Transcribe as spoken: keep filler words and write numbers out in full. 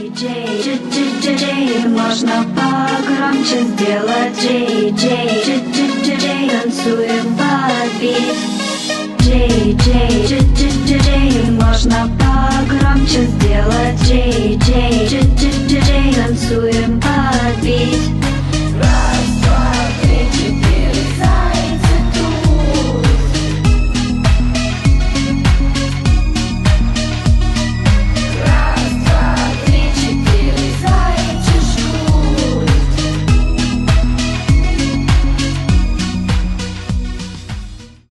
Джей, Джей, Джей, Джей, Джей, можно погромче сделать. Джей, Джей, Джей, Джей, Джей, танцуем под бит. Джей, Джей, Джей, Джей, Джей, можно погромче сделать. Джей, Джей, Джей, Джей, Джей, танцуем под бит.